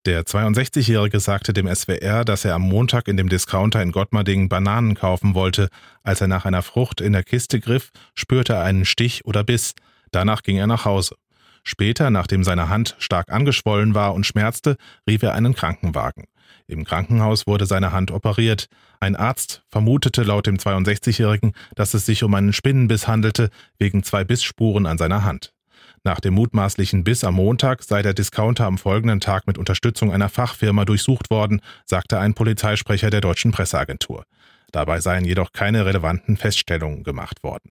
Der 62-Jährige sagte dem SWR, dass er am Montag in dem Discounter in Gottmarding Bananen kaufen wollte. Als er nach einer Frucht in der Kiste griff, spürte er einen Stich oder Biss. Danach ging er nach Hause. Später, nachdem seine Hand stark angeschwollen war und schmerzte, rief er einen Krankenwagen. Im Krankenhaus wurde seine Hand operiert. Ein Arzt vermutete laut dem 62-Jährigen, dass es sich um einen Spinnenbiss handelte, wegen 2 Bissspuren an seiner Hand. Nach dem mutmaßlichen Biss am Montag sei der Discounter am folgenden Tag mit Unterstützung einer Fachfirma durchsucht worden, sagte ein Polizeisprecher der deutschen Presseagentur. Dabei seien jedoch keine relevanten Feststellungen gemacht worden.